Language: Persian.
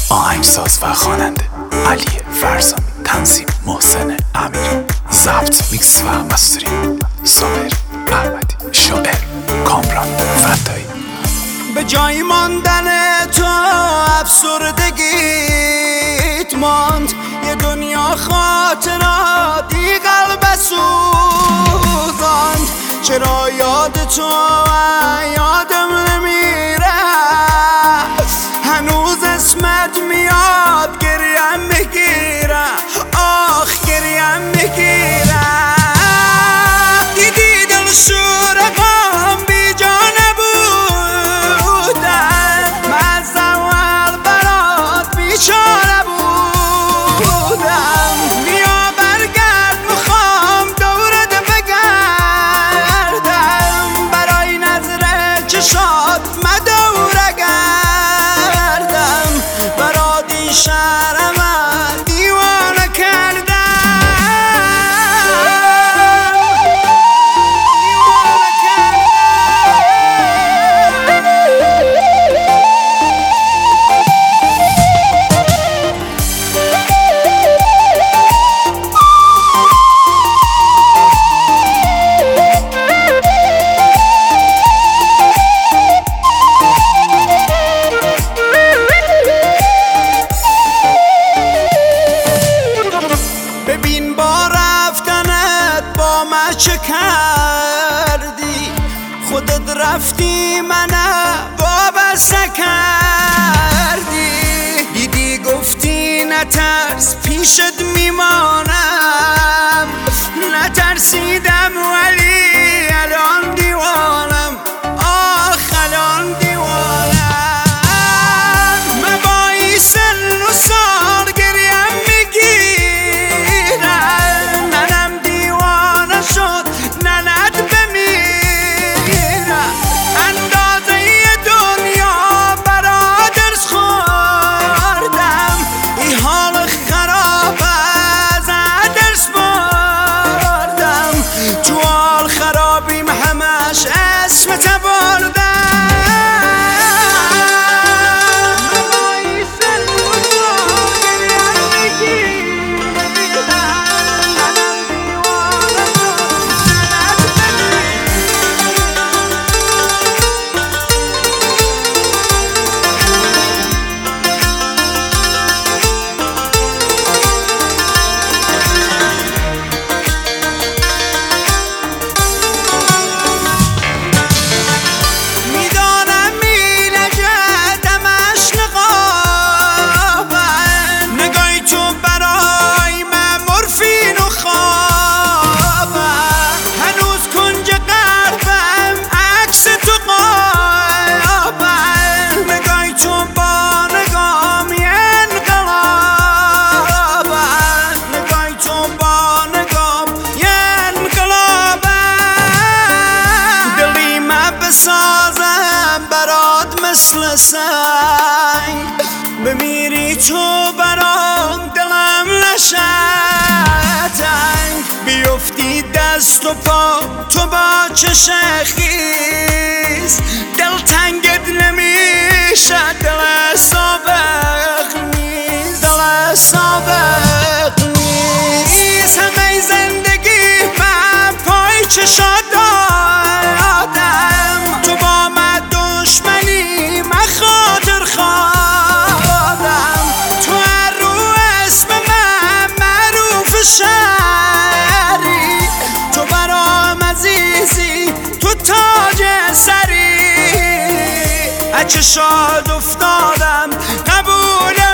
آهنگساز و خواننده علی فرزانه، تنظیم محسن امیر، ضبط میکس و مسترینگ صابر احمدی، شاعر کامران فدایی. به جای ماندن تو افسردگیت ماند، یه دنیا خاطراتی قلب سوزاند. چرا یاد تو یادم نمیره، هنوز اسمت میاد، گریم میگیره، آخ گریم میگیره. دیدی دل شورقام بی جا نبودن، من از اول برات بیچاره بودم. بیا برگرد میخوام دورت بگردم، برای نظر چشات مدوره گردم. برات این شهرم دیوانه کردم. ببین با رفتنت با من چه کردی، خودت رفتی منو وابسته کردی. دیدی گفتی نترس پیشت میمانم، نترسیدم ولی الان دیوانم، آخ الان دیوانم. من با این سن و سال گریم میگیرم، منم دیوانه شد ننت بمیرم. اندازه دنیا برات درس خوردم، این حال خراب از درس بردم. تو حال خرابیم همش اسمت بردم. سازم برات مثل سنگ، بمیری تو برام دلم نشتنگ. بیفتی دست و پا تو با چشم خیز، دل تنگت نمیشه، دل سابق نیست، دل سابق نیست. همه زندگی من پای چشات دادم، تو با من دشمنی من خاطر خواهدم. تو هر رو اسم من معروف شهری، تو برام عزیزی تو تاج سری. اچه شاد افتادم قبول